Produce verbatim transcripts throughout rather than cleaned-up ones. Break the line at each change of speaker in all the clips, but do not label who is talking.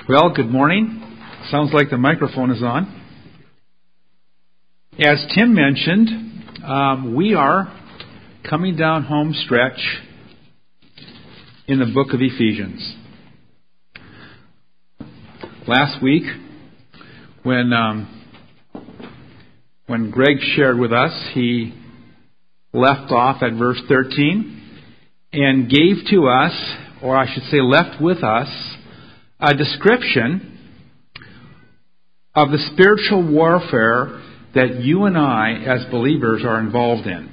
Well, good morning. Sounds like the microphone is on. As Tim mentioned, um, we are coming down home stretch in the book of Ephesians. Last week, when um, when Greg shared with us, he left off at verse thirteen and gave to us, or I should say left with us, a description of the spiritual warfare that you and I, as believers, are involved in.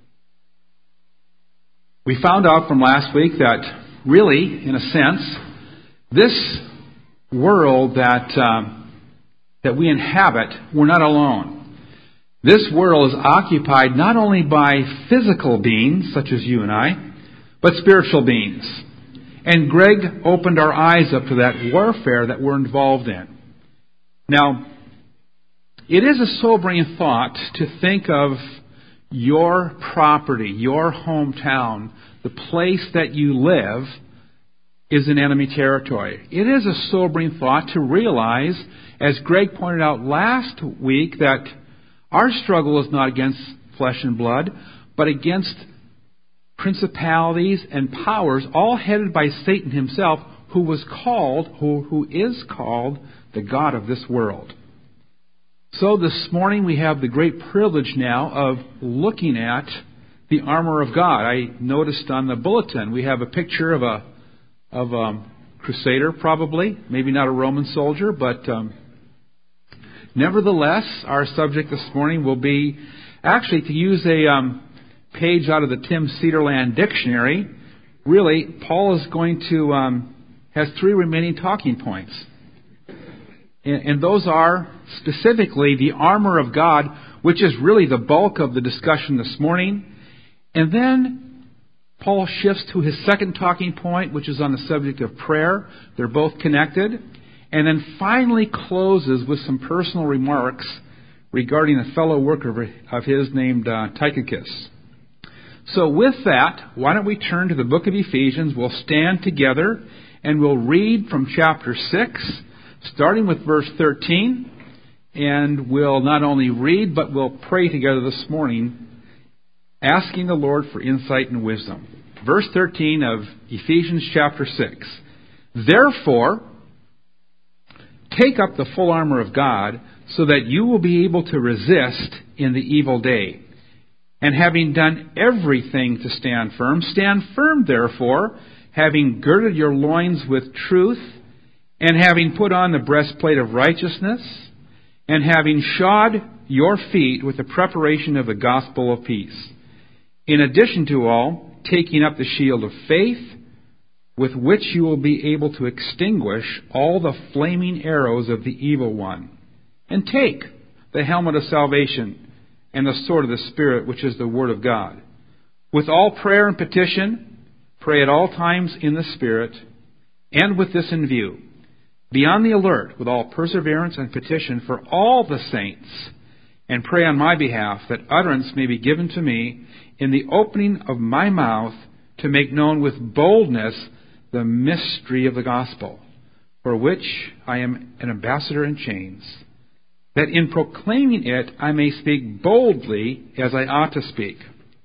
We found out from last week that, really, in a sense, this world that um, that we inhabit, we're not alone. This world is occupied not only by physical beings, such as you and I, but spiritual beings. And Greg opened our eyes up to that warfare that we're involved in. Now, it is a sobering thought to think of your property, your hometown, the place that you live, is in enemy territory. It is a sobering thought to realize, as Greg pointed out last week, that our struggle is not against flesh and blood, but against principalities and powers, all headed by Satan himself, who was called, who, who is called, the God of this world. So this morning we have the great privilege now of looking at the armor of God. I noticed on the bulletin we have a picture of a of a crusader, probably, maybe not a Roman soldier, but um, nevertheless, our subject this morning will be actually, to use a um, page out of the Tim Cedarland Dictionary. Really, Paul is going to um, has three remaining talking points. And those are specifically the armor of God, which is really the bulk of the discussion this morning. And then Paul shifts to his second talking point, which is on the subject of prayer. They're both connected. And then finally closes with some personal remarks regarding a fellow worker of his named uh, Tychicus. So with that, why don't we turn to the book of Ephesians. We'll stand together and we'll read from chapter six, starting with verse thirteen, and we'll not only read, but we'll pray together this morning, asking the Lord for insight and wisdom. Verse thirteen of Ephesians chapter six. Therefore, take up the full armor of God, so that you will be able to resist in the evil day. And having done everything to stand firm, stand firm therefore, having girded your loins with truth, and having put on the breastplate of righteousness, and having shod your feet with the preparation of the gospel of peace. In addition to all, taking up the shield of faith, with which you will be able to extinguish all the flaming arrows of the evil one. And take the helmet of salvation and the sword of the Spirit, which is the Word of God. With all prayer and petition, pray at all times in the Spirit, and with this in view, be on the alert with all perseverance and petition for all the saints, and pray on my behalf that utterance may be given to me in the opening of my mouth to make known with boldness the mystery of the gospel, for which I am an ambassador in chains, that in proclaiming it I may speak boldly as I ought to speak.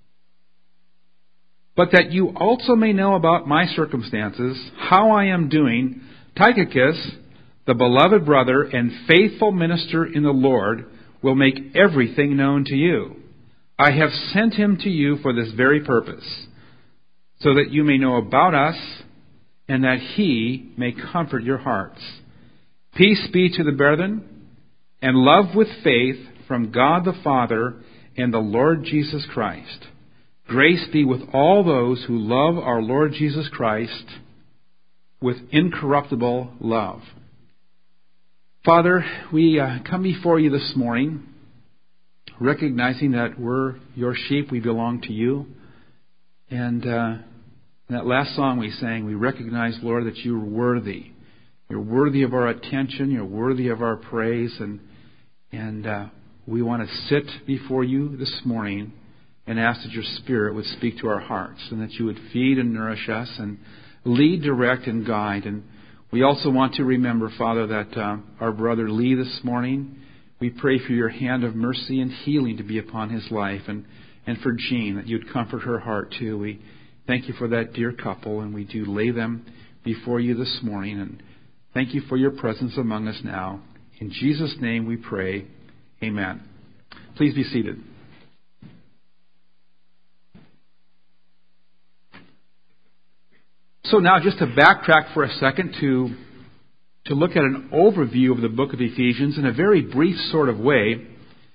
But that you also may know about my circumstances, how I am doing, Tychicus, the beloved brother and faithful minister in the Lord, will make everything known to you. I have sent him to you for this very purpose, so that you may know about us, and that he may comfort your hearts. Peace be to the brethren, and love with faith from God the Father and the Lord Jesus Christ. Grace be with all those who love our Lord Jesus Christ with incorruptible love. Father, we uh, come before you this morning, recognizing that we're your sheep, we belong to you. And uh, in that last song we sang, we recognize, Lord, that you're worthy. You're worthy of our attention. You're worthy of our praise. And, and uh, we want to sit before you this morning and ask that your Spirit would speak to our hearts, and that you would feed and nourish us and lead, direct, and guide. And We also want to remember, Father, that uh, our brother Lee this morning, we pray for your hand of mercy and healing to be upon his life, and, and for Jean, that you'd comfort her heart too. We thank you for that dear couple, and we do lay them before you this morning, and thank you for your presence among us now. In Jesus' name we pray. Amen. Please be seated. So now just to backtrack for a second to, to look at an overview of the book of Ephesians in a very brief sort of way,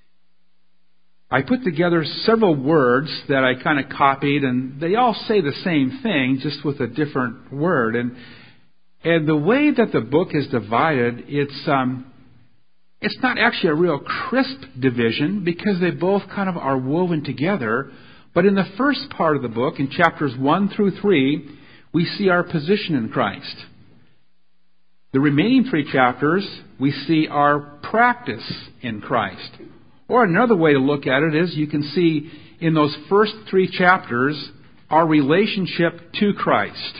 I put together several words that I kind of copied, and they all say the same thing, just with a different word. And and the way that the book is divided, it's um, it's not actually a real crisp division because they both kind of are woven together. But in the first part of the book, in chapters one through three, we see our position in Christ. The remaining three chapters, we see our practice in Christ. Or another way to look at it is you can see in those first three chapters our relationship to Christ.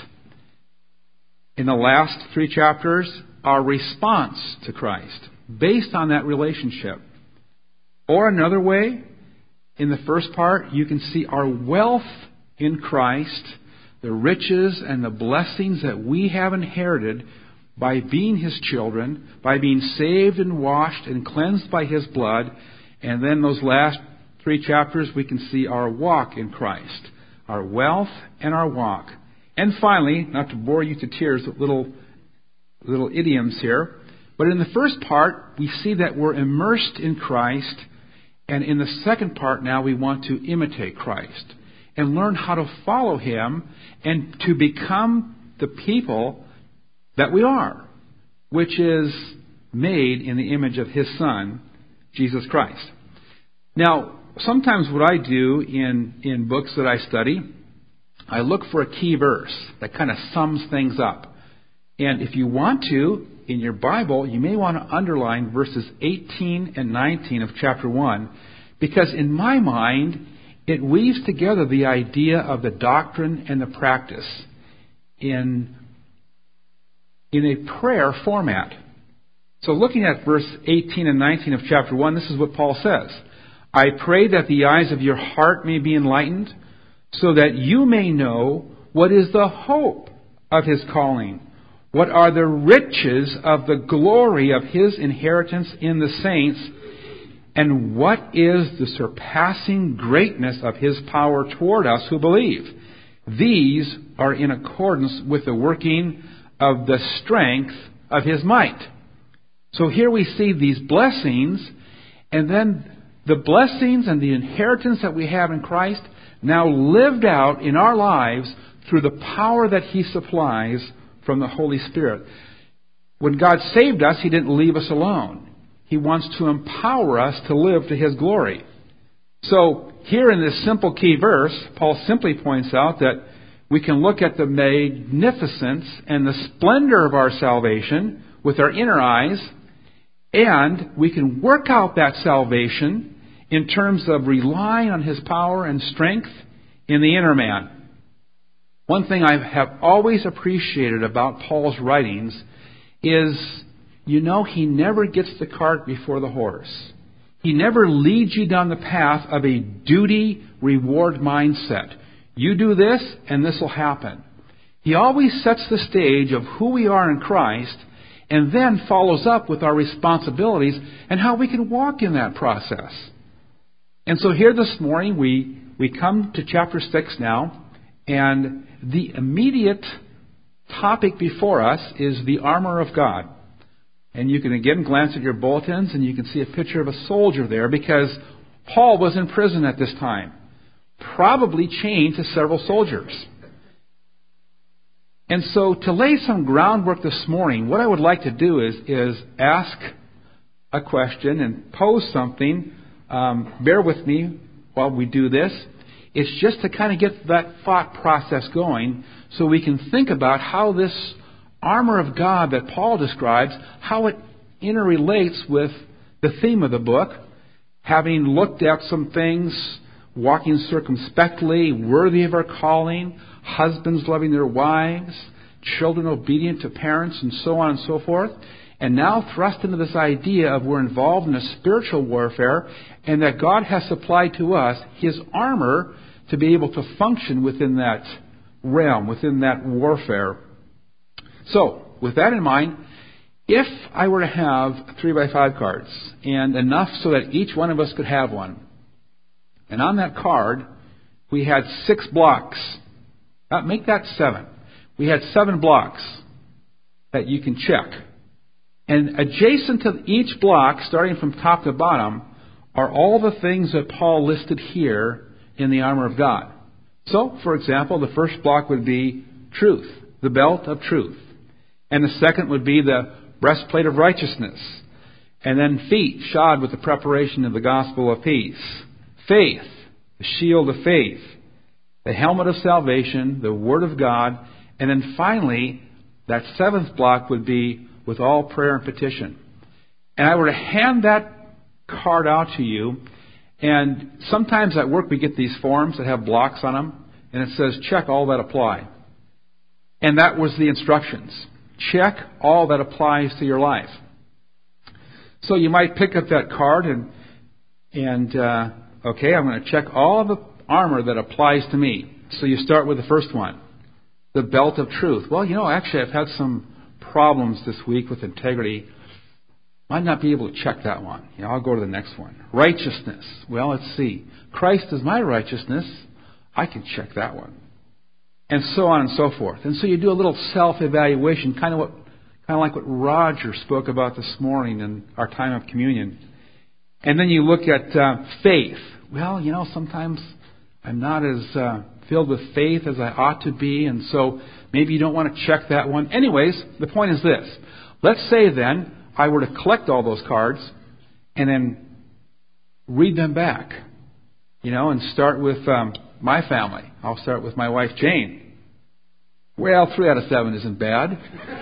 In the last three chapters, our response to Christ, based on that relationship. Or another way, in the first part, you can see our wealth in Christ, the riches and the blessings that we have inherited by being His children, by being saved and washed and cleansed by His blood. And then those last three chapters, we can see our walk in Christ, our wealth and our walk. And finally, not to bore you to tears with little, little idioms here, but in the first part, we see that we're immersed in Christ. And in the second part now, we want to imitate Christ and learn how to follow Him and to become the people that we are, which is made in the image of His Son, Jesus Christ. Now, sometimes what I do in, in books that I study, I look for a key verse that kind of sums things up. And if you want to, in your Bible, you may want to underline verses eighteen and nineteen of chapter one, because in my mind, it weaves together the idea of the doctrine and the practice in, in a prayer format. So looking at verse eighteen and nineteen of chapter one, this is what Paul says. I pray that the eyes of your heart may be enlightened, so that you may know what is the hope of His calling, what are the riches of the glory of His inheritance in the saints, and what is the surpassing greatness of His power toward us who believe. These are in accordance with the working of the strength of His might. So here we see these blessings, and then the blessings and the inheritance that we have in Christ now lived out in our lives through the power that He supplies from the Holy Spirit. When God saved us, He didn't leave us alone. He wants to empower us to live to His glory. So here in this simple key verse, Paul simply points out that we can look at the magnificence and the splendor of our salvation with our inner eyes, and we can work out that salvation in terms of relying on His power and strength in the inner man. One thing I have always appreciated about Paul's writings is, you know, he never gets the cart before the horse. He never leads you down the path of a duty-reward mindset. You do this, and this will happen. He always sets the stage of who we are in Christ, and then follows up with our responsibilities and how we can walk in that process. And so here this morning, we, we come to chapter six now, and the immediate topic before us is the armor of God. And you can again glance at your bulletins, and you can see a picture of a soldier there, because Paul was in prison at this time, probably chained to several soldiers. And so to lay some groundwork this morning, what I would like to do is, is ask a question and pose something. Um, bear with me while we do this. It's just to kind of get that thought process going so we can think about how this armor of God that Paul describes, how it interrelates with the theme of the book, having looked at some things, walking circumspectly, worthy of our calling, husbands loving their wives, children obedient to parents, and so on and so forth. And now thrust into this idea of we're involved in a spiritual warfare and that God has supplied to us His armor to be able to function within that realm, within that warfare. So, with that in mind, if I were to have three by five cards, and enough so that each one of us could have one, and on that card we had six blocks, uh, make that seven. We had seven blocks that you can check. And adjacent to each block, starting from top to bottom, are all the things that Paul listed here in the armor of God. So, for example, the first block would be truth, the belt of truth. And the second would be the breastplate of righteousness. And then feet shod with the preparation of the gospel of peace. Faith, the shield of faith. The helmet of salvation, the word of God. And then finally, that seventh block would be with all prayer and petition. And I were to hand that card out to you, and sometimes at work we get these forms that have blocks on them, and it says, check all that apply. And that was the instructions. Check all that applies to your life. So you might pick up that card and, and uh, okay, I'm going to check all the armor that applies to me. So you start with the first one, the belt of truth. Well, you know, actually I've had some problems this week with integrity. Might not be able to check that one. You know, I'll go to the next one. Righteousness. Well, let's see. Christ is my righteousness. I can check that one. And so on and so forth. And so you do a little self-evaluation, kind of what, kind of like what Roger spoke about this morning in our time of communion. And then you look at uh, faith. Well, you know, sometimes I'm not as uh, filled with faith as I ought to be, and so maybe you don't want to check that one. Anyways, the point is this. Let's say then I were to collect all those cards and then read them back, you know, and start with um, my family. I'll start with my wife, Jane. Well, three out of seven isn't bad.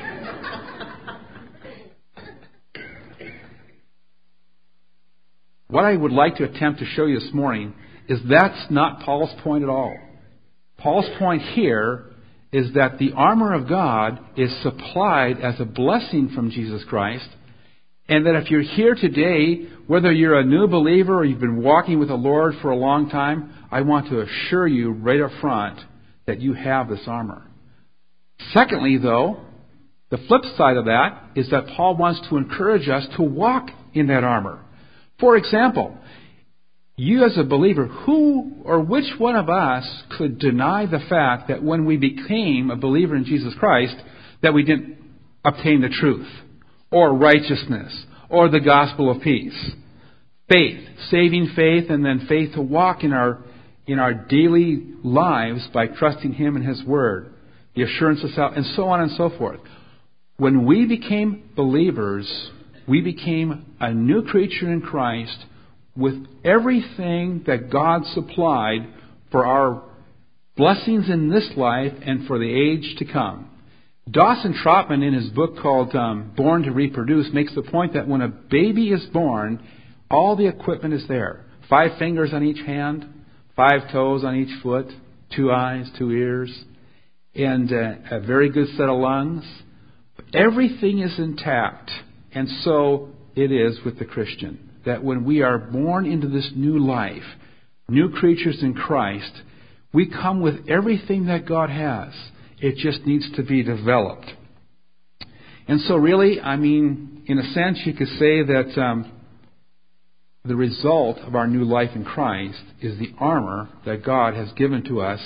What I would like to attempt to show you this morning is that's not Paul's point at all. Paul's point here is that the armor of God is supplied as a blessing from Jesus Christ, and that if you're here today, whether you're a new believer or you've been walking with the Lord for a long time, I want to assure you right up front that you have this armor. Secondly, though, the flip side of that is that Paul wants to encourage us to walk in that armor. For example, you as a believer, who or which one of us could deny the fact that when we became a believer in Jesus Christ, that we didn't obtain the truth, or righteousness, or the gospel of peace? Faith, saving faith, and then faith to walk in our in our daily lives by trusting Him and His Word, the assurance of salvation, and so on and so forth. When we became believers, we became a new creature in Christ with everything that God supplied for our blessings in this life and for the age to come. Dawson Trotman, in his book called um, Born to Reproduce, makes the point that when a baby is born, all the equipment is there. Five fingers on each hand, five toes on each foot, two eyes, two ears, and uh, a very good set of lungs. Everything is intact. And so it is with the Christian, that when we are born into this new life, new creatures in Christ, we come with everything that God has. It just needs to be developed. And so really, I mean, in a sense, you could say that um, the result of our new life in Christ is the armor that God has given to us.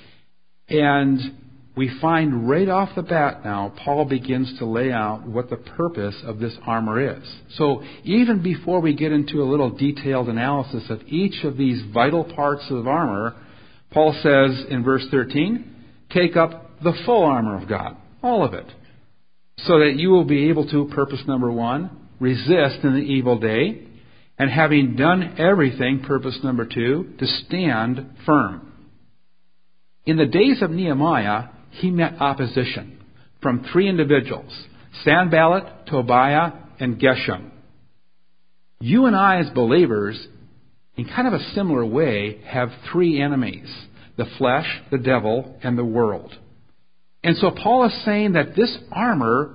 And we find right off the bat now, Paul begins to lay out what the purpose of this armor is. So even before we get into a little detailed analysis of each of these vital parts of armor, Paul says in verse thirteen, take up the full armor of God, all of it, so that you will be able to, purpose number one, resist in the evil day, and having done everything, purpose number two, to stand firm. In the days of Nehemiah, he met opposition from three individuals, Sanballat, Tobiah, and Geshem. You and I as believers, in kind of a similar way, have three enemies: the flesh, the devil, and the world. And so Paul is saying that this armor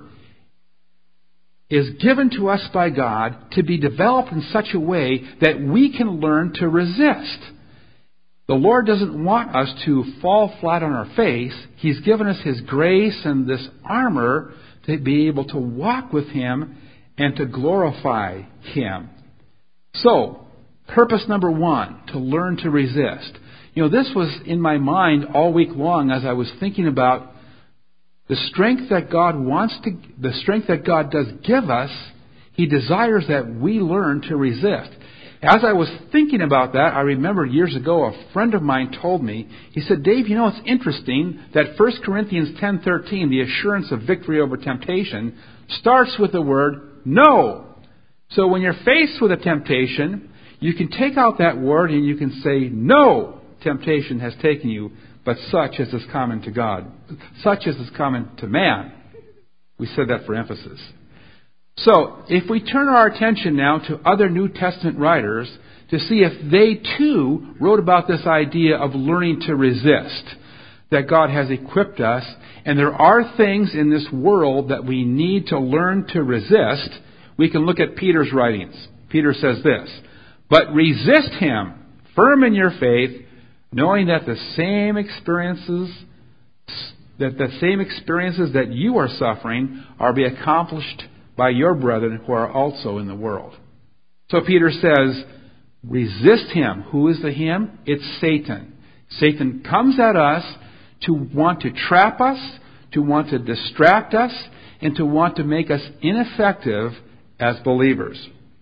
is given to us by God to be developed in such a way that we can learn to resist. The Lord doesn't want us to fall flat on our face. He's given us His grace and this armor to be able to walk with Him and to glorify Him. So, purpose number one, to learn to resist. You know, this was in my mind all week long as I was thinking about the strength that God wants to, the strength that God does give us. He desires that we learn to resist. As I was thinking about that, I remember years ago a friend of mine told me, he said, Dave, you know, it's interesting that First Corinthians ten thirteen, the assurance of victory over temptation, starts with the word no. So when you're faced with a temptation, you can take out that word and you can say, no, temptation has taken you, but such as is common to God. Such as is common to man. We said that for emphasis. So, if we turn our attention now to other New Testament writers to see if they too wrote about this idea of learning to resist, that God has equipped us, and there are things in this world that we need to learn to resist, we can look at Peter's writings. Peter says this, but resist him, firm in your faith, knowing that the same experiences that the same experiences that you are suffering are be accomplished by your brethren who are also in the world. So Peter says, resist him. Who is the him? It's Satan. Satan comes at us to want to trap us, to want to distract us, and to want to make us ineffective as believers.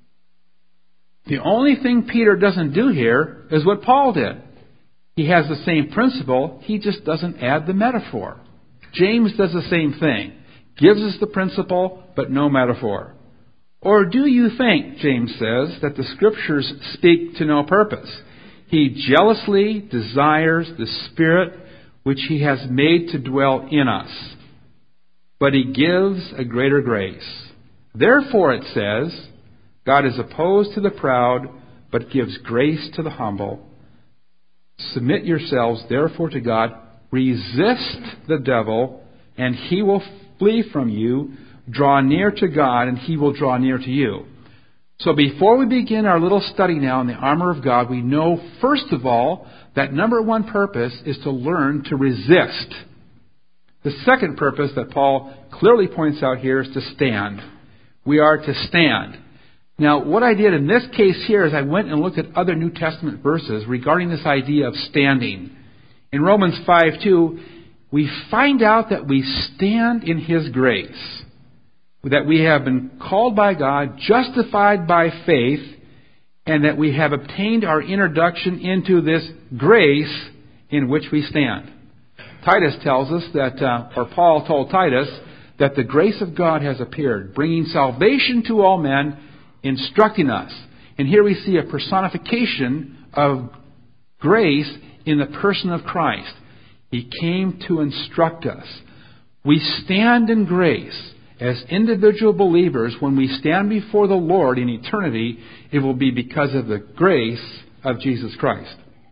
The only thing Peter doesn't do here is what Paul did. He has the same principle, he just doesn't add the metaphor. James does the same thing. Gives us the principle, but no metaphor. Or do you think, James says, that the Scriptures speak to no purpose? He jealously desires the Spirit which He has made to dwell in us. But He gives a greater grace. Therefore, it says, God is opposed to the proud, but gives grace to the humble. Submit yourselves, therefore, to God. Resist the devil, and he will flee from you. Draw near to God, and He will draw near to you. So before we begin our little study now in the armor of God, we know, first of all, that number one purpose is to learn to resist. The second purpose that Paul clearly points out here is to stand. We are to stand. Now, what I did in this case here is I went and looked at other New Testament verses regarding this idea of standing. In Romans five two, we find out that we stand in His grace, that we have been called by God, justified by faith, and that we have obtained our introduction into this grace in which we stand. Titus tells us that, uh, or Paul told Titus, that the grace of God has appeared, bringing salvation to all men, instructing us. And here we see a personification of grace in the person of Christ. He came to instruct us. We stand in grace as individual believers. When we stand before the Lord in eternity, it will be because of the grace of Jesus Christ.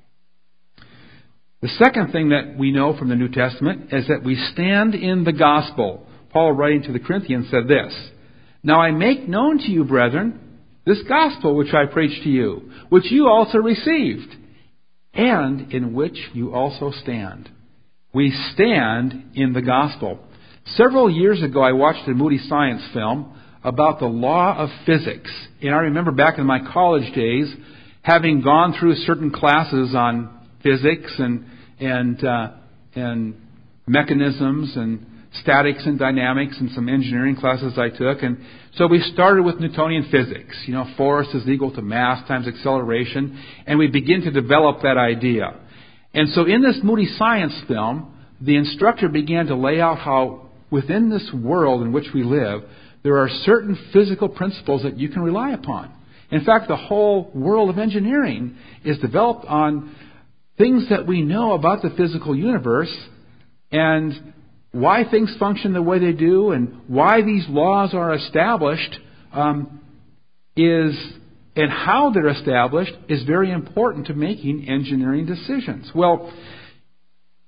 The second thing that we know from the New Testament is that we stand in the gospel. Paul, writing to the Corinthians, said this, now I make known to you, brethren, this gospel which I preach to you, which you also received, and in which you also stand. We stand in the gospel. Several years ago, I watched a Moody Science film about the law of physics. And I remember back in my college days, having gone through certain classes on physics and and uh, and mechanisms and statics and dynamics and some engineering classes I took. And so we started with Newtonian physics. You know, force is equal to mass times acceleration. And we begin to develop that idea. And so in this Moody Science film, the instructor began to lay out how within this world in which we live, there are certain physical principles that you can rely upon. In fact, the whole world of engineering is developed on things that we know about the physical universe and why things function the way they do and why these laws are established um, is and how they're established is very important to making engineering decisions. Well,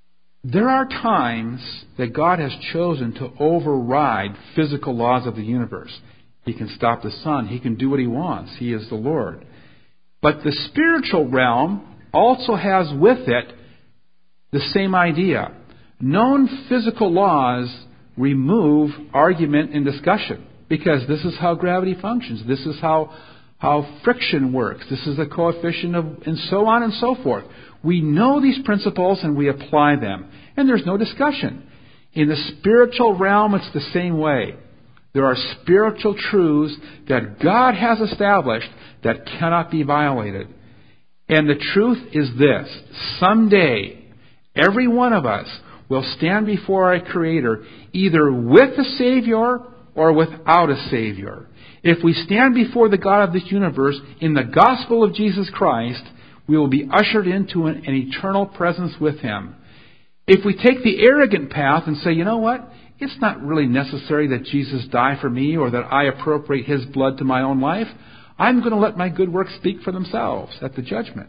There are times that God has chosen to override physical laws of the universe. He can stop the sun. He can do what He wants. He is the Lord. But the spiritual realm also has with it the same idea. Known physical laws remove argument and discussion, because this is how gravity functions. This is how, how friction works. This is a coefficient of, and so on and so forth. We know these principles and we apply them. And there's no discussion. In the spiritual realm, it's the same way. There are spiritual truths that God has established that cannot be violated. And the truth is this: someday, every one of us will stand before our Creator either with a Savior or without a Savior. If we stand before the God of this universe in the gospel of Jesus Christ, we will be ushered into an, an eternal presence with Him. If we take the arrogant path and say, you know what? It's not really necessary that Jesus die for me or that I appropriate His blood to my own life. I'm going to let my good works speak for themselves at the judgment.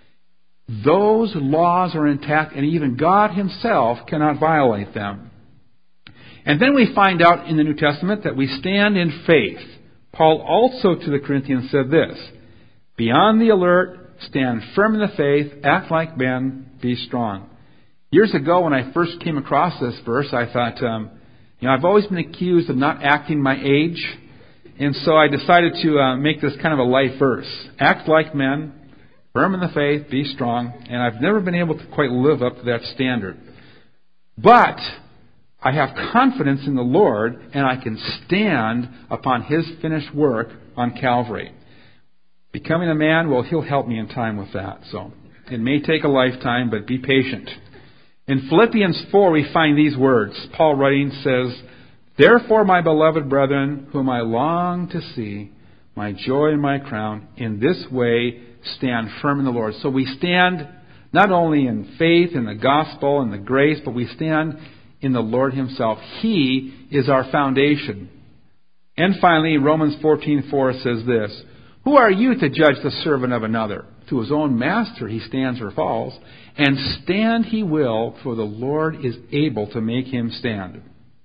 Those laws are intact, and even God Himself cannot violate them. And then we find out in the New Testament that we stand in faith. Paul also to the Corinthians said this: be on the alert, stand firm in the faith, act like men, be strong. Years ago, when I first came across this verse, I thought, um, you know, I've always been accused of not acting my age. And so I decided to uh, make this kind of a life verse. Act like men, firm in the faith, be strong. And I've never been able to quite live up to that standard. But I have confidence in the Lord, and I can stand upon His finished work on Calvary. Becoming a man, well, He'll help me in time with that. So it may take a lifetime, but be patient. In Philippians four, we find these words. Paul writing says, therefore, my beloved brethren, whom I long to see, my joy and my crown, in this way stand firm in the Lord. So we stand not only in faith, in the gospel, and the grace, but we stand in the Lord Himself. He is our foundation. And finally, Romans fourteen four says this: who are you to judge the servant of another? To his own master he stands or falls, and stand he will, for the Lord is able to make him stand.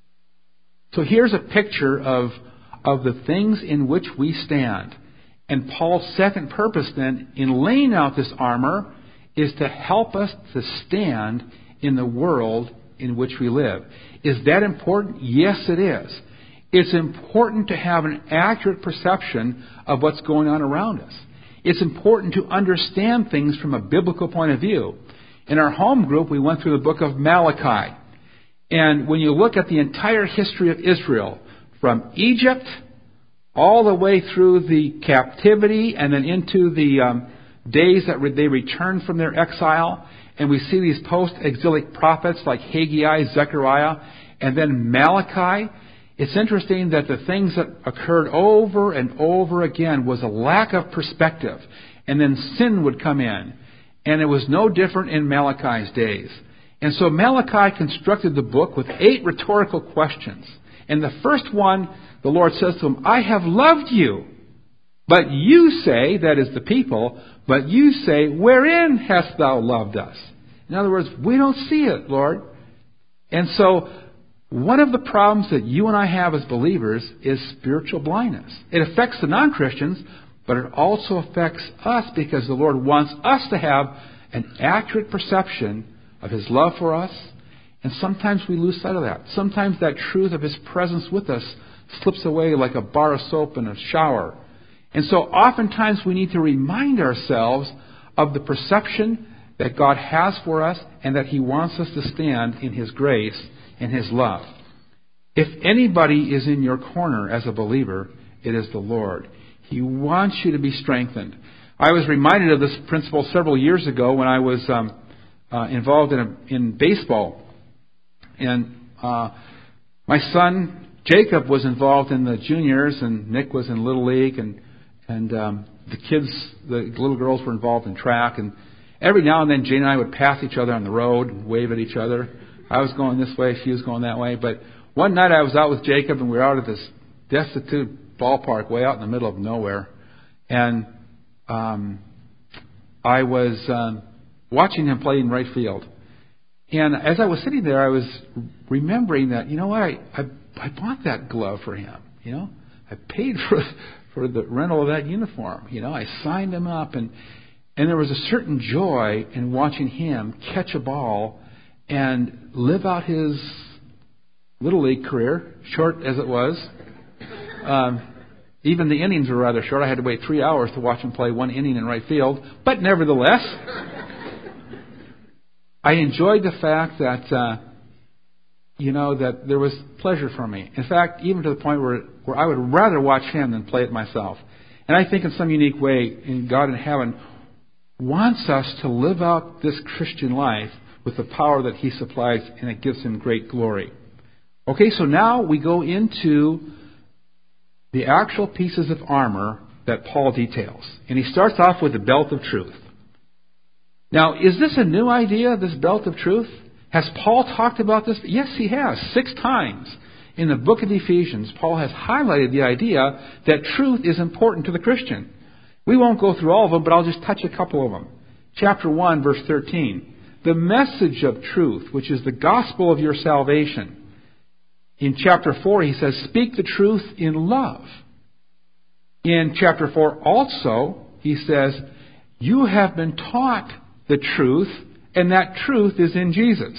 So here's a picture of, of the things in which we stand. And Paul's second purpose then, in laying out this armor, is to help us to stand in the world in which we live. Is that important? Yes, it is. It's important to have an accurate perception of what's going on around us. It's important to understand things from a biblical point of view. In our home group, we went through the book of Malachi. And when you look at the entire history of Israel, from Egypt all the way through the captivity and then into the um, days that they returned from their exile, and we see these post-exilic prophets like Haggai, Zechariah, and then Malachi, it's interesting that the things that occurred over and over again was a lack of perspective. And then sin would come in. And it was no different in Malachi's days. And so Malachi constructed the book with eight rhetorical questions. And the first one, the Lord says to him, I have loved you. But you say, that is the people, but you say, wherein hast thou loved us? In other words, we don't see it, Lord. And so one of the problems that you and I have as believers is spiritual blindness. It affects the non-Christians, but it also affects us because the Lord wants us to have an accurate perception of His love for us. And sometimes we lose sight of that. Sometimes that truth of His presence with us slips away like a bar of soap in a shower. And so oftentimes we need to remind ourselves of the perception that God has for us and that He wants us to stand in His grace and His love. If anybody is in your corner as a believer, it is the Lord. He wants you to be strengthened. I was reminded of this principle several years ago when I was um, uh, involved in, a, in baseball. And uh, my son, Jacob, was involved in the juniors, and Nick was in Little League, and, and um, the kids, the little girls were involved in track. And every now and then, Jane and I would pass each other on the road and wave at each other. I was going this way, she was going that way. But one night I was out with Jacob, and we were out at this destitute ballpark way out in the middle of nowhere. And um, I was um, watching him play in right field. And as I was sitting there, I was remembering that, you know what, I, I, I bought that glove for him. You know, I paid for for the rental of that uniform. You know, I signed him up, and and there was a certain joy in watching him catch a ball and live out his Little League career, short as it was. Um, even the innings were rather short. I had to wait three hours to watch him play one inning in right field. But nevertheless, I enjoyed the fact that, uh, you know, that there was pleasure for me. In fact, even to the point where, where I would rather watch him than play it myself. And I think in some unique way, in God in heaven wants us to live out this Christian life with the power that He supplies, and it gives Him great glory. Okay, so now we go into the actual pieces of armor that Paul details. And he starts off with the belt of truth. Now, is this a new idea, this belt of truth? Has Paul talked about this? Yes, he has. Six times in the book of Ephesians, Paul has highlighted the idea that truth is important to the Christian. We won't go through all of them, but I'll just touch a couple of them. Chapter one, verse thirteen. The message of truth, which is the gospel of your salvation. In chapter four, he says, speak the truth in love. In chapter four also, he says, you have been taught the truth, and that truth is in Jesus.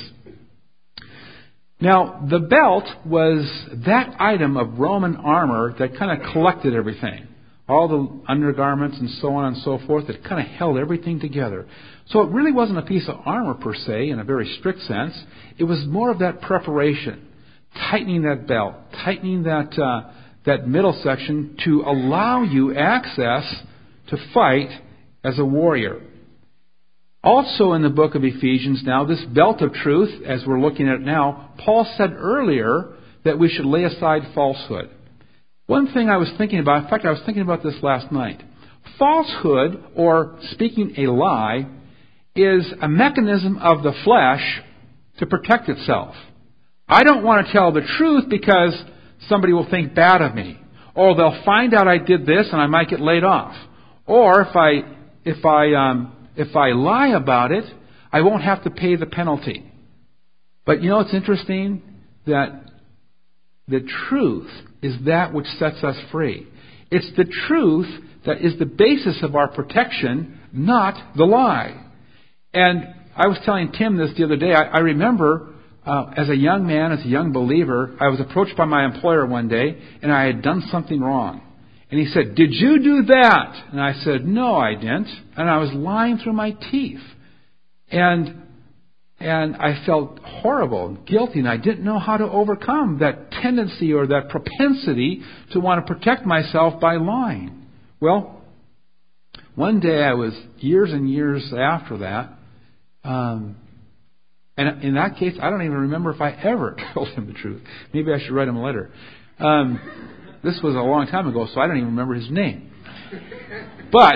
Now, the belt was that item of Roman armor that kind of collected everything. All the undergarments and so on and so forth that kind of held everything together. So it really wasn't a piece of armor per se in a very strict sense. It was more of that preparation. Tightening that belt, tightening that uh, that middle section to allow you access to fight as a warrior. Also in the book of Ephesians now, this belt of truth, as we're looking at it now, Paul said earlier that we should lay aside falsehood. One thing I was thinking about, in fact I was thinking about this last night. Falsehood, or speaking a lie, is a mechanism of the flesh to protect itself. I don't want to tell the truth because somebody will think bad of me. Or they'll find out I did this and I might get laid off. Or if I if I um, if I lie about it, I won't have to pay the penalty. But you know, it's interesting that the truth is that which sets us free. It's the truth that is the basis of our protection, not the lie. And I was telling Tim this the other day. I, I remember uh, as a young man, as a young believer, I was approached by my employer one day, and I had done something wrong. And he said, "Did you do that?" And I said, "No, I didn't." And I was lying through my teeth. And and I felt horrible and guilty, and I didn't know how to overcome that tendency or that propensity to want to protect myself by lying. Well, one day I was, years and years after that, um, and in that case, I don't even remember if I ever told him the truth. Maybe I should write him a letter. Um, this was a long time ago, so I don't even remember his name. But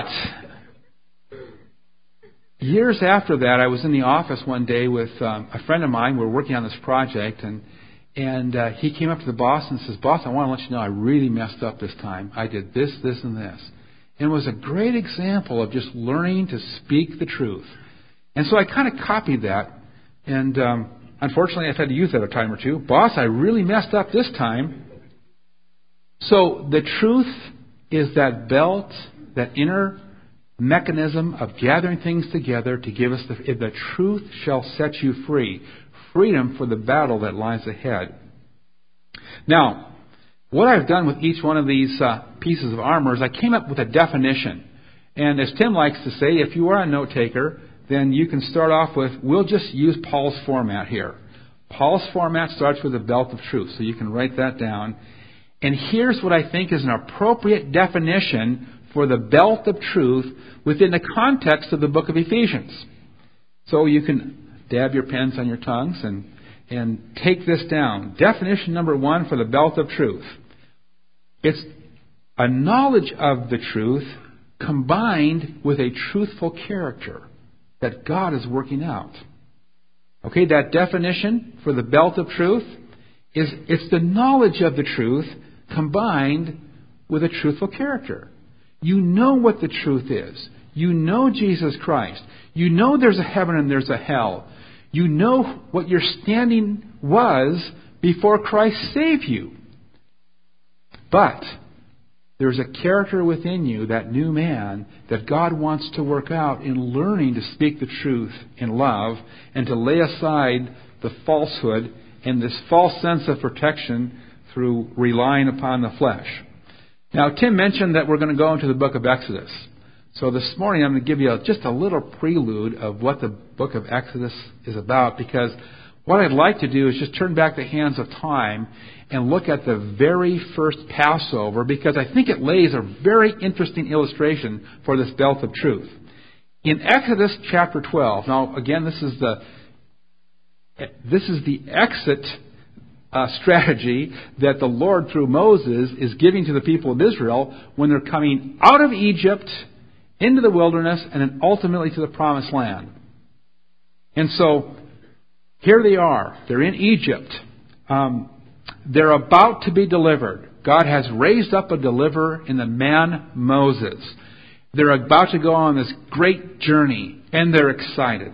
years after that, I was in the office one day with um, a friend of mine. We were working on this project, and and uh, he came up to the boss and says, "Boss, I want to let you know I really messed up this time. I did this, this, and this." And it was a great example of just learning to speak the truth. And so I kind of copied that. And um, unfortunately, I've had to use that a time or two. "Boss, I really messed up this time." So the truth is that belt, that inner mechanism of gathering things together to give us the, the truth shall set you free. Freedom for the battle that lies ahead. Now, what I've done with each one of these uh, pieces of armor is I came up with a definition. And as Tim likes to say, if you are a note taker, then you can start off with, we'll just use Paul's format here. Paul's format starts with the belt of truth, so you can write that down. And here's what I think is an appropriate definition for the belt of truth within the context of the book of Ephesians. So you can dab your pens on your tongues and, and take this down. Definition number one for the belt of truth. It's a knowledge of the truth combined with a truthful character that God is working out. Okay, that definition for the belt of truth is it's the knowledge of the truth combined with a truthful character. You know what the truth is. You know Jesus Christ. You know there's a heaven and there's a hell. You know what your standing was before Christ saved you. But there's a character within you, that new man, that God wants to work out in learning to speak the truth in love and to lay aside the falsehood and this false sense of protection through relying upon the flesh. Now, Tim mentioned that we're going to go into the book of Exodus. So this morning I'm going to give you a, just a little prelude of what the book of Exodus is about, because what I'd like to do is just turn back the hands of time and look at the very first Passover, because I think it lays a very interesting illustration for this belt of truth. In Exodus chapter twelve, now again this is the this is the exit uh, strategy that the Lord through Moses is giving to the people of Israel when they're coming out of Egypt into the wilderness and then ultimately to the promised land. And so here they are. They're in Egypt. Um, they're about to be delivered. God has raised up a deliverer in the man Moses. They're about to go on this great journey, and they're excited.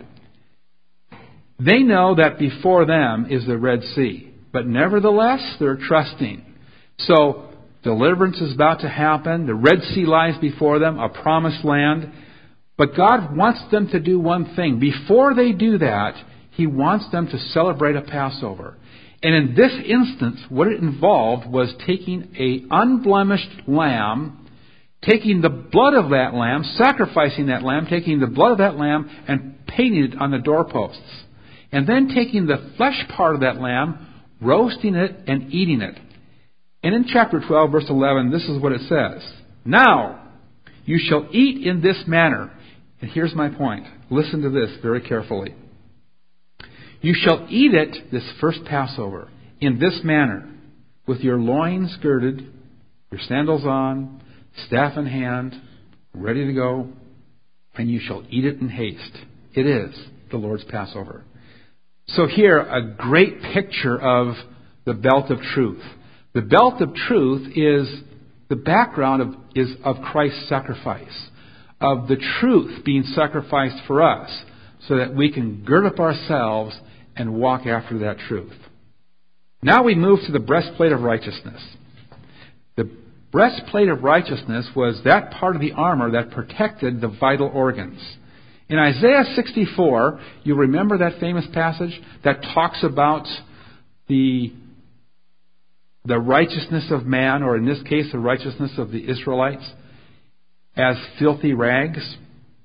They know that before them is the Red Sea, but nevertheless, they're trusting. So, deliverance is about to happen. The Red Sea lies before them, a promised land. But God wants them to do one thing. Before they do that, He wants them to celebrate a Passover. And in this instance, what it involved was taking an unblemished lamb, taking the blood of that lamb, sacrificing that lamb, taking the blood of that lamb and painting it on the doorposts. And then taking the flesh part of that lamb, roasting it and eating it. And in chapter twelve, verse eleven, this is what it says. Now, you shall eat in this manner. And here's my point. Listen to this very carefully. You shall eat it, this first Passover, in this manner, with your loins girded, your sandals on, staff in hand, ready to go, and you shall eat it in haste. It is the Lord's Passover. So here, a great picture of the belt of truth. The belt of truth is the background of, is of Christ's sacrifice, of the truth being sacrificed for us, so that we can gird up ourselves and walk after that truth. Now we move to the breastplate of righteousness. The breastplate of righteousness was that part of the armor that protected the vital organs. In Isaiah sixty-four, you remember that famous passage that talks about the, the righteousness of man, or in this case, the righteousness of the Israelites, as filthy rags?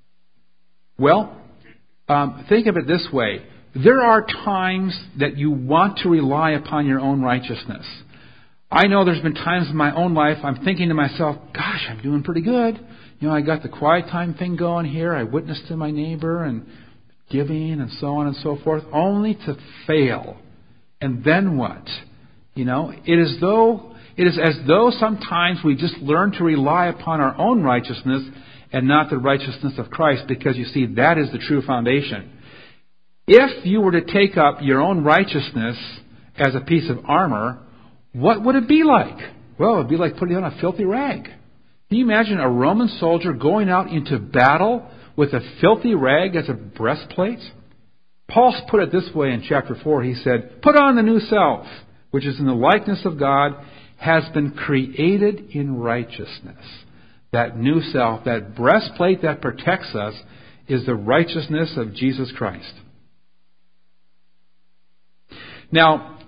Well, um, think of it this way. There are times that you want to rely upon your own righteousness. I know there's been times in my own life I'm thinking to myself, gosh, I'm doing pretty good. You know, I got the quiet time thing going here. I witnessed to my neighbor and giving and so on and so forth, only to fail. And then what? You know, it is though it is as though sometimes we just learn to rely upon our own righteousness and not the righteousness of Christ, because you see, that is the true foundation. If you were to take up your own righteousness as a piece of armor, what would it be like? Well, it would be like putting on a filthy rag. Can you imagine a Roman soldier going out into battle with a filthy rag as a breastplate? Paul put it this way in chapter four. He said, put on the new self, which is in the likeness of God, has been created in righteousness. That new self, that breastplate that protects us, is the righteousness of Jesus Christ. Now,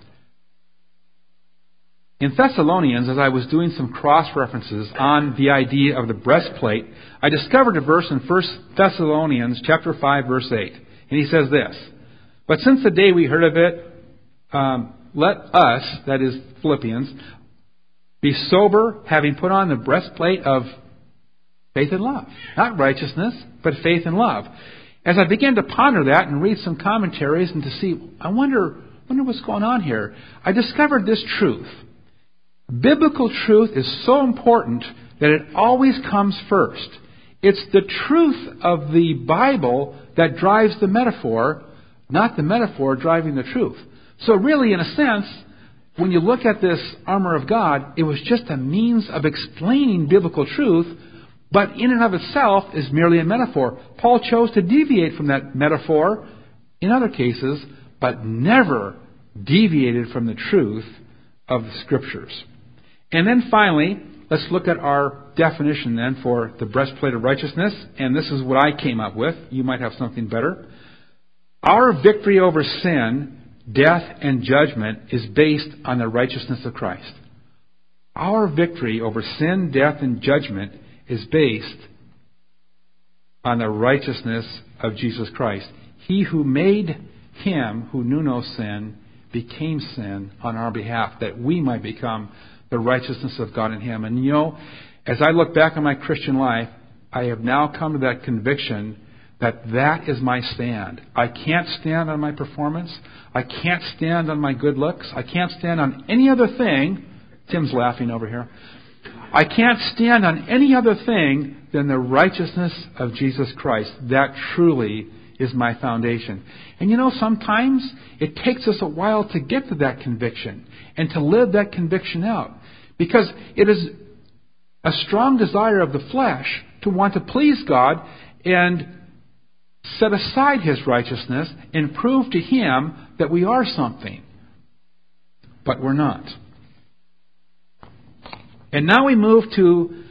in Thessalonians, as I was doing some cross-references on the idea of the breastplate, I discovered a verse in First Thessalonians chapter five, verse eight. And he says this, but since the day we heard of it, um, let us, that is Philippians, be sober, having put on the breastplate of faith and love. Not righteousness, but faith and love. As I began to ponder that and read some commentaries and to see, I wonder... I wonder what's going on here. I discovered this truth. Biblical truth is so important that it always comes first. It's the truth of the Bible that drives the metaphor, not the metaphor driving the truth. So really, in a sense, when you look at this armor of God, it was just a means of explaining biblical truth, but in and of itself is merely a metaphor. Paul chose to deviate from that metaphor in other cases, but never deviated from the truth of the Scriptures. And then finally, let's look at our definition then for the breastplate of righteousness. And this is what I came up with. You might have something better. Our victory over sin, death, and judgment is based on the righteousness of Christ. Our victory over sin, death, and judgment is based on the righteousness of Jesus Christ. He who made Him who knew no sin became sin on our behalf, that we might become the righteousness of God in Him. And you know, as I look back on my Christian life, I have now come to that conviction that that is my stand. I can't stand on my performance. I can't stand on my good looks. I can't stand on any other thing. Tim's laughing over here. I can't stand on any other thing than the righteousness of Jesus Christ. That truly is my foundation. And you know, sometimes it takes us a while to get to that conviction and to live that conviction out. Because it is a strong desire of the flesh to want to please God and set aside His righteousness and prove to Him that we are something. But we're not. And now we move to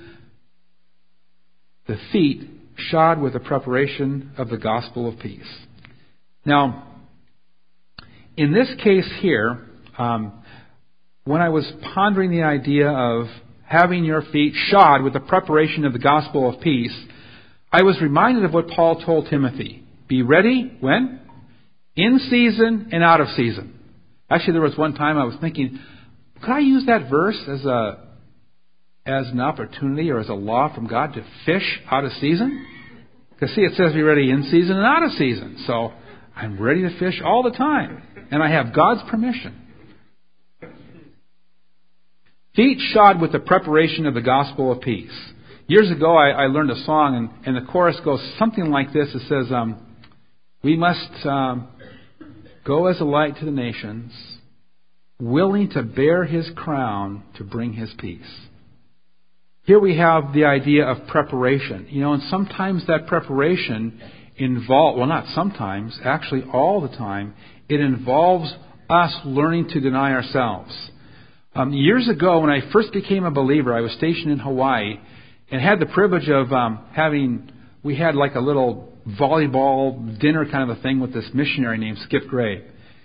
the feet shod with the preparation of the gospel of peace. Now, in this case here, um, when I was pondering the idea of having your feet shod with the preparation of the gospel of peace, I was reminded of what Paul told Timothy. Be ready, when? In season and out of season. Actually, there was one time I was thinking, could I use that verse as a as an opportunity or as a law from God to fish out of season? Because see, it says be ready in season and out of season. So I'm ready to fish all the time. And I have God's permission. Feet shod with the preparation of the gospel of peace. Years ago, I, I learned a song, and, and the chorus goes something like this. It says, um, we must um, go as a light to the nations, willing to bear His crown to bring His peace. Here we have the idea of preparation. You know, and sometimes that preparation involves, well, not sometimes, actually all the time, it involves us learning to deny ourselves. Um, years ago, when I first became a believer, I was stationed in Hawaii and had the privilege of um, having, we had like a little volleyball dinner kind of a thing with this missionary named Skip Gray.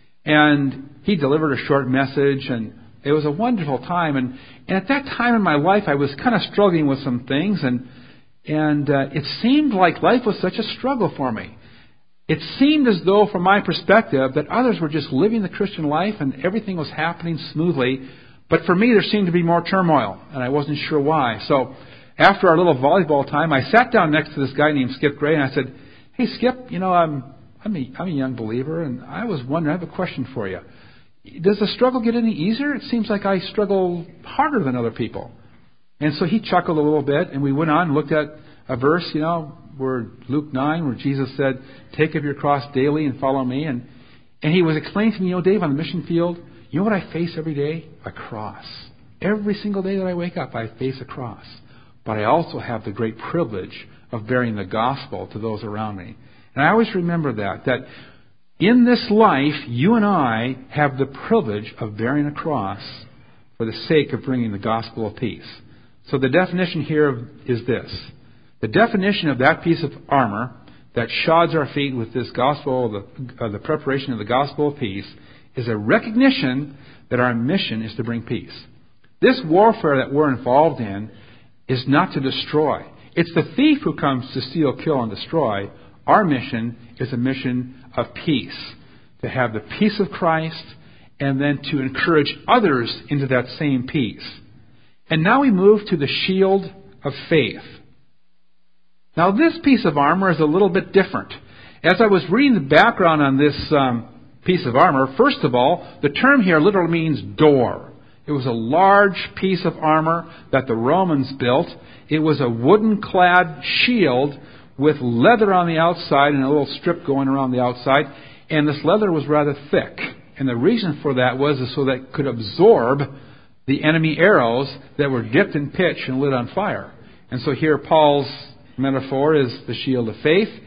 And he delivered a short message, and it was a wonderful time. And, and at that time in my life, I was kind of struggling with some things, and and uh, it seemed like life was such a struggle for me. It seemed as though, from my perspective, that others were just living the Christian life and everything was happening smoothly. But for me, there seemed to be more turmoil, and I wasn't sure why. So after our little volleyball time, I sat down next to this guy named Skip Gray, and I said, hey, Skip, you know, I'm I'm a, I'm a young believer, and I was wondering, I have a question for you. Does the struggle get any easier? It seems like I struggle harder than other people. And so he chuckled a little bit, and we went on and looked at a verse, you know, where Luke nine, where Jesus said, take up your cross daily and follow me. And, and he was explaining to me, you know, Dave, on the mission field, you know what I face every day? A cross. Every single day that I wake up, I face a cross. But I also have the great privilege of bearing the gospel to those around me. And I always remember that, that in this life, you and I have the privilege of bearing a cross for the sake of bringing the gospel of peace. So the definition here is this. The definition of that piece of armor that shods our feet with this gospel, the, uh, the preparation of the gospel of peace, is a recognition that our mission is to bring peace. This warfare that we're involved in is not to destroy. It's the thief who comes to steal, kill, and destroy. Our mission is a mission of peace, to have the peace of Christ and then to encourage others into that same peace. And now we move to the shield of faith. Now this piece of armor is a little bit different. As I was reading the background on this um, piece of armor, first of all, the term here literally means door. It was a large piece of armor that the Romans built. It was a wooden-clad shield with leather on the outside and a little strip going around the outside. And this leather was rather thick. And the reason for that was so that it could absorb the enemy arrows that were dipped in pitch and lit on fire. And so here Paul's metaphor is the shield of faith,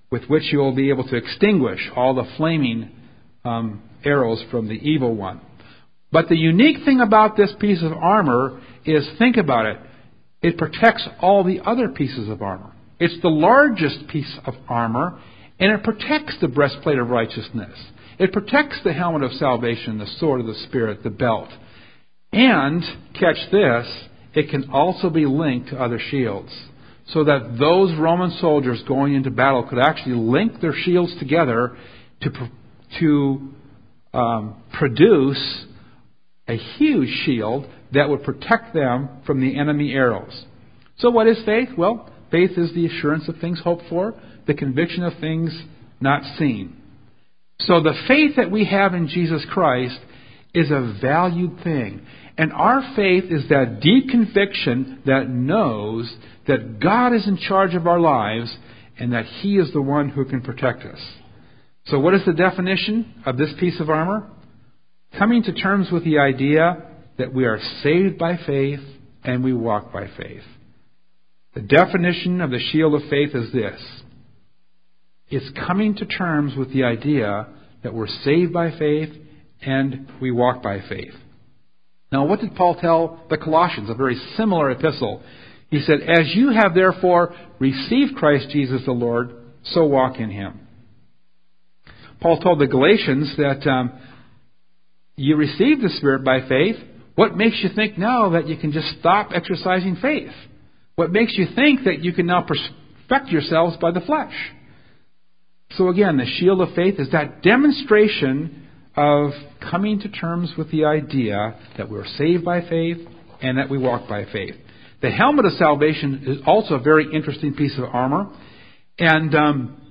with which you will be able to extinguish all the flaming um, arrows from the evil one. But the unique thing about this piece of armor is, think about it, it protects all the other pieces of armor. It's the largest piece of armor, and it protects the breastplate of righteousness. It protects the helmet of salvation, the sword of the Spirit, the belt. And, catch this, it can also be linked to other shields, so that those Roman soldiers going into battle could actually link their shields together to, to um, produce a huge shield that would protect them from the enemy arrows. So what is faith? Well, faith is the assurance of things hoped for, the conviction of things not seen. So the faith that we have in Jesus Christ is a valued thing. And our faith is that deep conviction that knows that God is in charge of our lives and that He is the one who can protect us. So what is the definition of this piece of armor? Coming to terms with the idea that we are saved by faith and we walk by faith. The definition of the shield of faith is this. It's coming to terms with the idea that we're saved by faith and we walk by faith. Now, what did Paul tell the Colossians? A very similar epistle. He said, "As you have therefore received Christ Jesus the Lord, so walk in Him." Paul told the Galatians that um, you received the Spirit by faith. What makes you think now that you can just stop exercising faith? What makes you think that you can now perfect yourselves by the flesh? So again, the shield of faith is that demonstration of coming to terms with the idea that we're saved by faith and that we walk by faith. The helmet of salvation is also a very interesting piece of armor. And, um,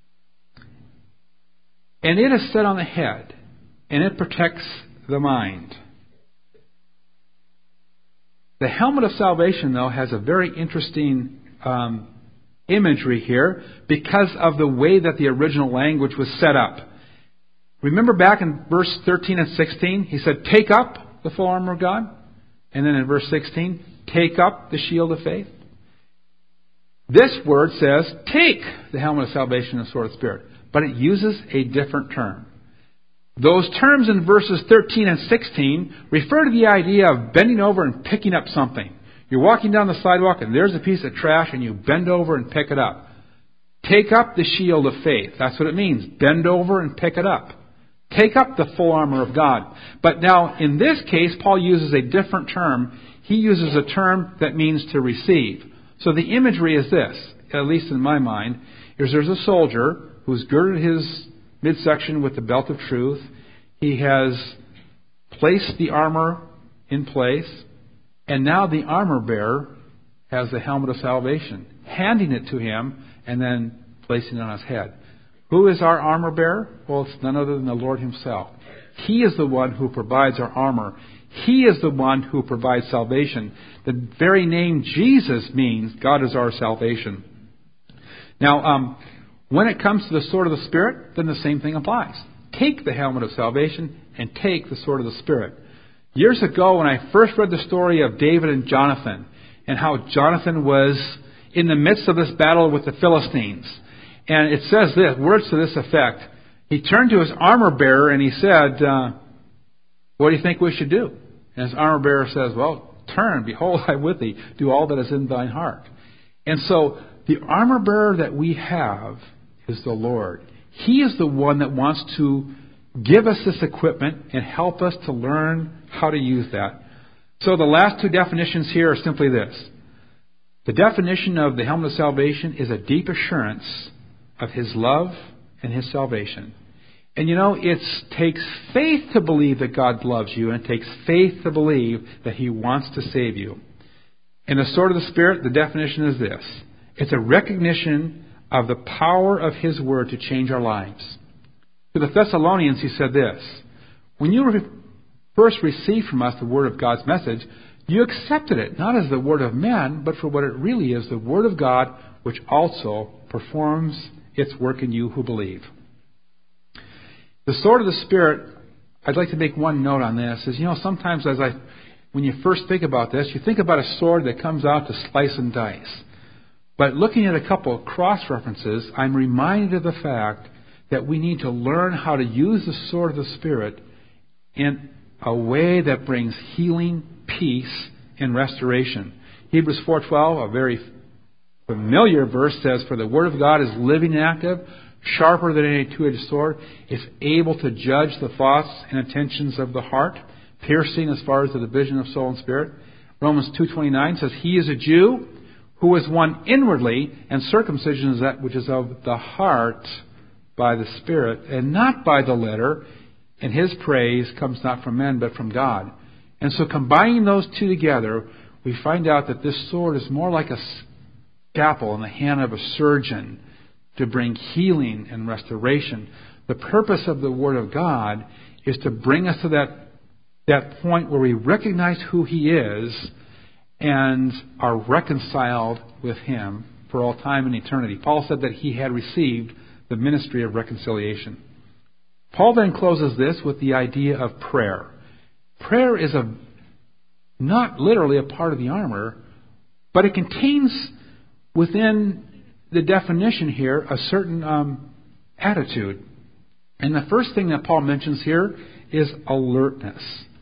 and it is set on the head. And it protects the mind. The helmet of salvation, though, has a very interesting um, imagery here because of the way that the original language was set up. Remember back in verse thirteen and sixteen, he said, "Take up the full armor of God." And then in verse sixteen, "Take up the shield of faith." This word says, "Take the helmet of salvation and the sword of the Spirit." But it uses a different term. Those terms in verses thirteen and sixteen refer to the idea of bending over and picking up something. You're walking down the sidewalk and there's a piece of trash and you bend over and pick it up. Take up the shield of faith. That's what it means. Bend over and pick it up. Take up the full armor of God. But now, in this case, Paul uses a different term. He uses a term that means to receive. So the imagery is this, at least in my mind, is there's a soldier who's girded his midsection with the belt of truth. He has placed the armor in place. And now the armor bearer has the helmet of salvation, handing it to him and then placing it on his head. Who is our armor bearer? Well, it's none other than the Lord Himself. He is the one who provides our armor. He is the one who provides salvation. The very name Jesus means God is our salvation. Now, um, when it comes to the sword of the Spirit, then the same thing applies. Take the helmet of salvation and take the sword of the Spirit. Years ago, when I first read the story of David and Jonathan, and how Jonathan was in the midst of this battle with the Philistines, and it says this, words to this effect, he turned to his armor bearer and he said, uh, "What do you think we should do?" And his armor bearer says, "Well, turn, behold, I am with thee, do all that is in thine heart." And so, the armor bearer that we have is the Lord. He is the one that wants to give us this equipment and help us to learn how to use that. So the last two definitions here are simply this. The definition of the helmet of salvation is a deep assurance of His love and His salvation. And you know, it takes faith to believe that God loves you, and it takes faith to believe that He wants to save you. In the sword of the Spirit, the definition is this. It's a recognition of the power of His Word to change our lives. To the Thessalonians, he said this, "When you re- first received from us the Word of God's message, you accepted it, not as the word of man, but for what it really is, the Word of God, which also performs its work in you who believe." The sword of the Spirit, I'd like to make one note on this, is, you know, sometimes as I, when you first think about this, you think about a sword that comes out to slice and dice. But looking at a couple of cross-references, I'm reminded of the fact that we need to learn how to use the sword of the Spirit in a way that brings healing, peace, and restoration. Hebrews four twelve, a very familiar verse, says, "For the word of God is living and active, sharper than any two-edged sword, is able to judge the thoughts and intentions of the heart, piercing as far as the division of soul and spirit." Romans two twenty-nine says, "He is a Jew who is one inwardly, and circumcision is that which is of the heart by the Spirit, and not by the letter, and his praise comes not from men, but from God." And so combining those two together, we find out that this sword is more like a scalpel in the hand of a surgeon to bring healing and restoration. The purpose of the Word of God is to bring us to that, that point where we recognize who He is and are reconciled with Him for all time and eternity. Paul said that he had received the ministry of reconciliation. Paul then closes this with the idea of prayer. Prayer is a not literally a part of the armor, but it contains within the definition here a certain um, attitude. And the first thing that Paul mentions here is alertness.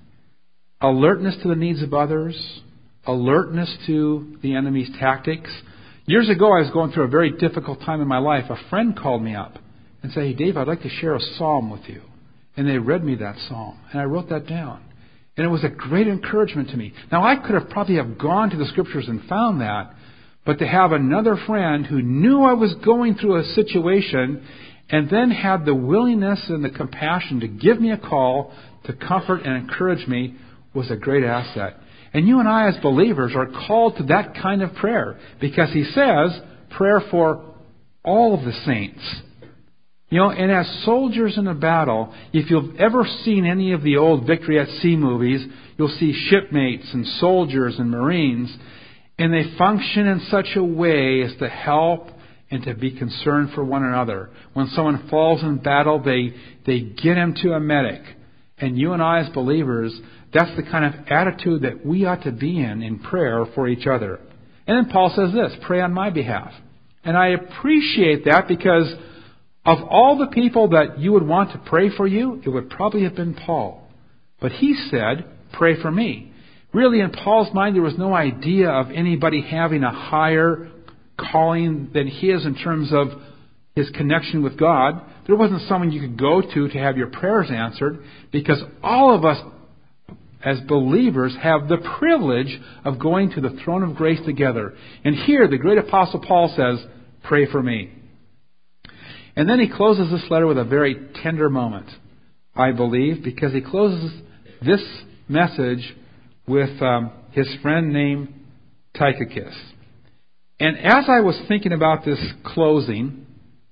Alertness to the needs of others. Alertness to the enemy's tactics. Years ago, I was going through a very difficult time in my life. A friend called me up and said, "Hey, Dave, I'd like to share a psalm with you." And they read me that psalm. And I wrote that down. And it was a great encouragement to me. Now, I could have probably have gone to the Scriptures and found that. But to have another friend who knew I was going through a situation and then had the willingness and the compassion to give me a call to comfort and encourage me was a great asset. And you and I as believers are called to that kind of prayer, because he says prayer for all of the saints. You know, and as soldiers in a battle, if you've ever seen any of the old Victory at Sea movies, you'll see shipmates and soldiers and Marines, and they function in such a way as to help and to be concerned for one another. When someone falls in battle, they, they get him to a medic. And you and I as believers, that's the kind of attitude that we ought to be in in prayer for each other. And then Paul says this, "Pray on my behalf." And I appreciate that, because of all the people that you would want to pray for you, it would probably have been Paul. But he said, "Pray for me." Really, in Paul's mind, there was no idea of anybody having a higher calling than his in terms of his connection with God. There wasn't someone you could go to to have your prayers answered, because all of us as believers have the privilege of going to the throne of grace together. And here, the great apostle Paul says, "Pray for me." And then he closes this letter with a very tender moment, I believe, because he closes this message with um, his friend named Tychicus. And as I was thinking about this closing,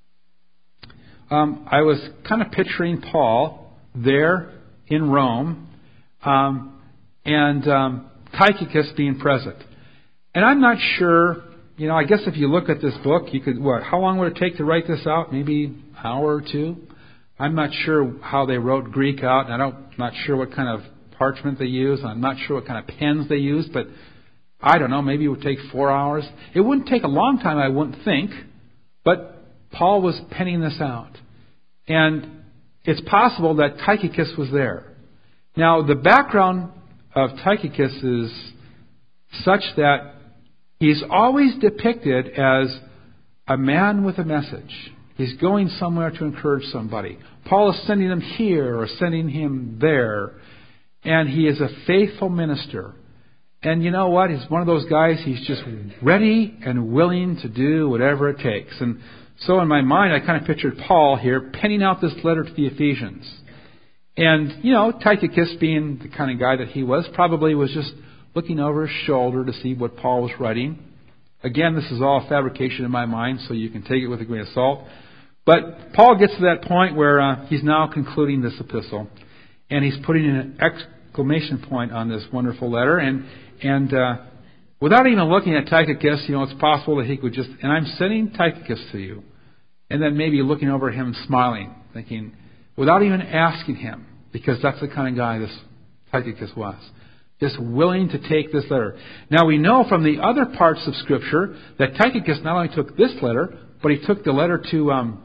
um, I was kind of picturing Paul there in Rome, um, and um, Tychicus being present. And I'm not sure, you know, I guess if you look at this book, you could, what, how long would it take to write this out? Maybe an hour or two? I'm not sure how they wrote Greek out, and I'm not sure what kind of parchment they used. I'm not sure what kind of pens they used, but I don't know, maybe it would take four hours. It wouldn't take a long time, I wouldn't think, but Paul was penning this out. And it's possible that Tychicus was there. Now, the background of Tychicus is such that he's always depicted as a man with a message. He's going somewhere to encourage somebody. Paul is sending him here or sending him there. And he is a faithful minister. And you know what? He's one of those guys, he's just ready and willing to do whatever it takes. And so in my mind, I kind of pictured Paul here penning out this letter to the Ephesians. And, you know, Tychicus, being the kind of guy that he was, probably was just looking over his shoulder to see what Paul was writing. Again, this is all fabrication in my mind, so you can take it with a grain of salt. But Paul gets to that point where uh, he's now concluding this epistle. And he's putting an exclamation point on this wonderful letter. And and uh, without even looking at Tychicus, you know, it's possible that he could just, and I'm sending Tychicus to you. And then maybe looking over at him and smiling, thinking, without even asking him, because that's the kind of guy this Tychicus was. just willing to take this letter. Now we know from the other parts of Scripture that Tychicus not only took this letter, but he took the letter to um,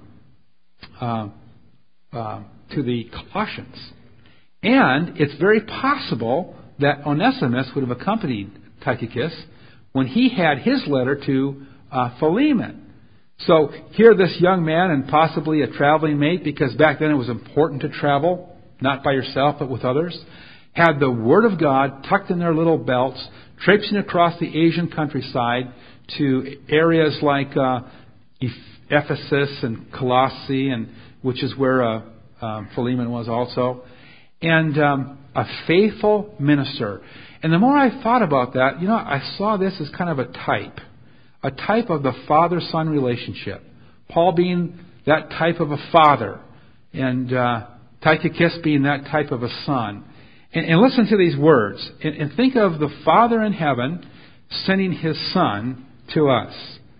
uh, uh, to the Colossians. And it's very possible that Onesimus would have accompanied Tychicus when he had his letter to uh, Philemon. So here this young man, and possibly a traveling mate, because back then it was important to travel, not by yourself but with others, had the Word of God tucked in their little belts, traipsing across the Asian countryside to areas like uh, Ephesus and Colossae, and which is where uh, um, Philemon was also, and um, a faithful minister. And the more I thought about that, you know, I saw this as kind of a type. A type of the father-son relationship. Paul being that type of a father, and uh, Tychicus being that type of a son. And, and listen to these words, and, and think of the Father in heaven sending His Son to us.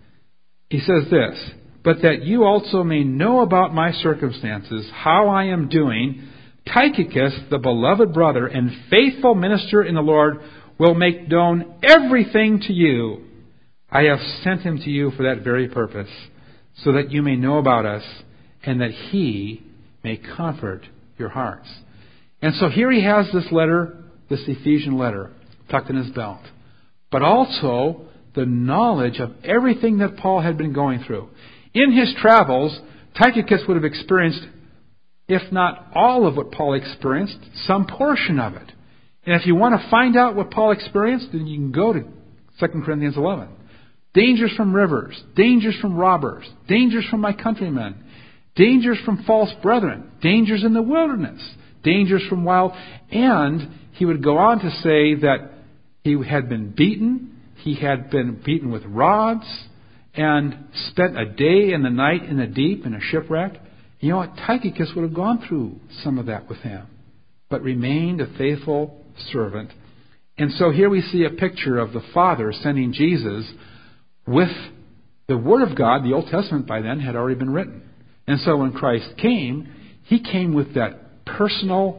He says this, "But that you also may know about my circumstances, how I am doing, Tychicus, the beloved brother and faithful minister in the Lord, will make known everything to you. I have sent him to you for that very purpose, so that you may know about us, and that he may comfort your hearts." And so here he has this letter, this Ephesian letter, tucked in his belt. But also the knowledge of everything that Paul had been going through. In his travels, Tychicus would have experienced, if not all of what Paul experienced, some portion of it. And if you want to find out what Paul experienced, then you can go to Second Corinthians eleven. Dangers from rivers, dangers from robbers, dangers from my countrymen, dangers from false brethren, dangers in the wilderness, dangers from wild. And he would go on to say that he had been beaten, he had been beaten with rods, and spent a day and the night in the deep in a shipwreck. You know what? Tychicus would have gone through some of that with him, but remained a faithful servant. And so here we see a picture of the Father sending Jesus with the Word of God. The Old Testament by then had already been written. And so when Christ came, He came with that personal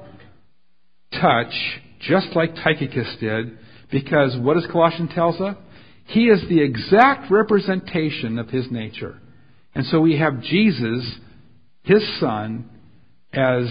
touch, just like Tychicus did, because what does Colossians tells us? He is the exact representation of His nature. And so we have Jesus, His Son, as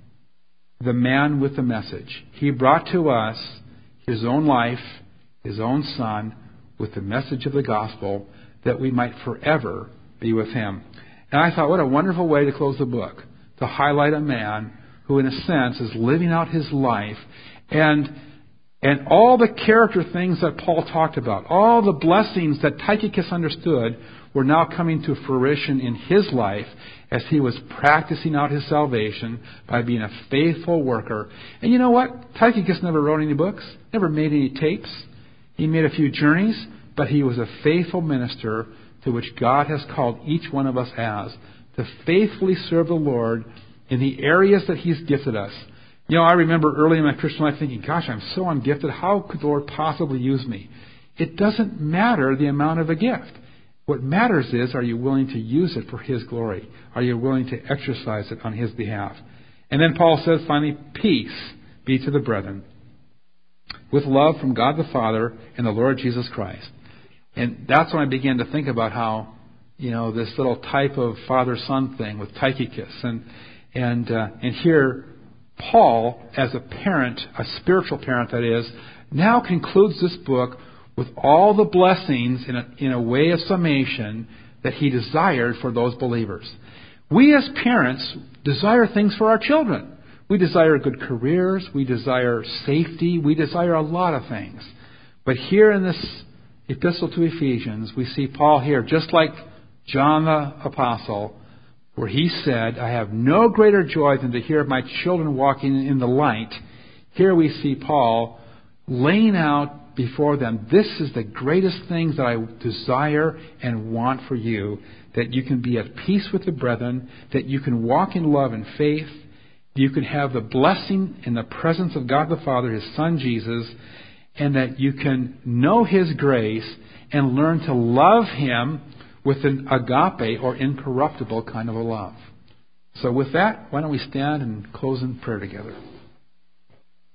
the man with the message. He brought to us His own life, His own Son, with the message of the gospel, that we might forever be with Him. And I thought, what a wonderful way to close the book, to highlight a man who, in a sense, is living out his life, and and all the character things that Paul talked about, all the blessings that Tychicus understood, were now coming to fruition in his life as he was practicing out his salvation by being a faithful worker. And you know what? Tychicus never wrote any books, never made any tapes. He made a few journeys, but he was a faithful minister to which God has called each one of us as, to faithfully serve the Lord in the areas that He's gifted us. You know, I remember early in my Christian life thinking, gosh, I'm so ungifted. How could the Lord possibly use me? It doesn't matter the amount of a gift. What matters is, are you willing to use it for His glory? Are you willing to exercise it on His behalf? And then Paul says, finally, peace be to the brethren, with love from God the Father and the Lord Jesus Christ. And that's when I began to think about how, you know, this little type of father-son thing with Tychicus. And and uh, and here, Paul, as a parent, a spiritual parent that is, now concludes this book with all the blessings in a, in a way of summation that he desired for those believers. We as parents desire things for our children. We desire good careers. We desire safety. We desire a lot of things. But here in this epistle to Ephesians, we see Paul here, just like John the Apostle, where he said, I have no greater joy than to hear of my children walking in the light. Here we see Paul laying out before them, this is the greatest things that I desire and want for you, that you can be at peace with the brethren, that you can walk in love and faith, you can have the blessing in the presence of God the Father, His Son Jesus, and that you can know His grace and learn to love Him with an agape or incorruptible kind of a love. So with that, why don't we stand and close in prayer together.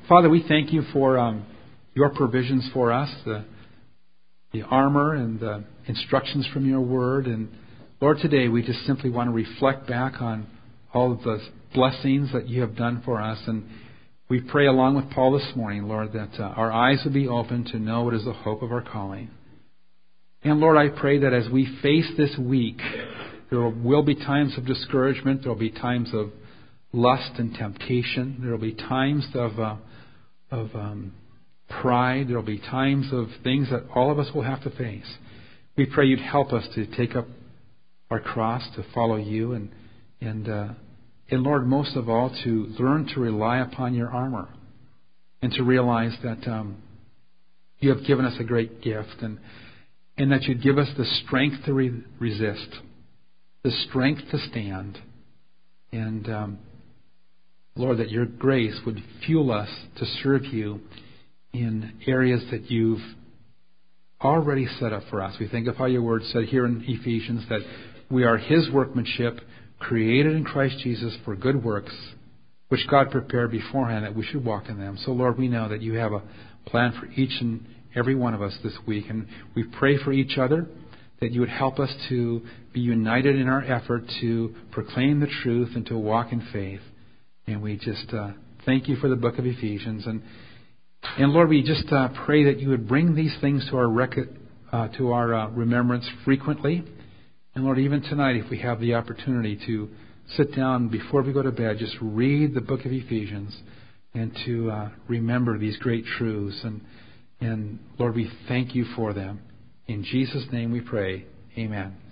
Father, we thank you for um, your provisions for us, the, the armor and the instructions from your word. And Lord, today we just simply want to reflect back on all of the blessings that you have done for us. And we pray along with Paul this morning, Lord, that uh, our eyes would be open to know what is the hope of our calling. And Lord, I pray that as we face this week, there will be times of discouragement. There will be times of lust and temptation. There will be times of uh, of um, pride. There will be times of things that all of us will have to face. We pray you'd help us to take up our cross, to follow you, and and uh, and Lord, most of all, to learn to rely upon your armor, and to realize that um, you have given us a great gift, and and that you'd give us the strength to re- resist, the strength to stand, and um, Lord, that your grace would fuel us to serve you in areas that you've already set up for us. We think of how your word said here in Ephesians that we are his workmanship, created in Christ Jesus for good works, which God prepared beforehand that we should walk in them. So, Lord, we know that you have a plan for each and every one of us this week. And we pray for each other, that you would help us to be united in our effort to proclaim the truth and to walk in faith. And we just uh, thank you for the book of Ephesians. And, and Lord, we just uh, pray that you would bring these things to our rec- uh, to our uh, remembrance frequently. And Lord, even tonight, if we have the opportunity to sit down before we go to bed, just read the book of Ephesians and to uh, remember these great truths. And, and Lord, we thank you for them. In Jesus' name we pray. Amen.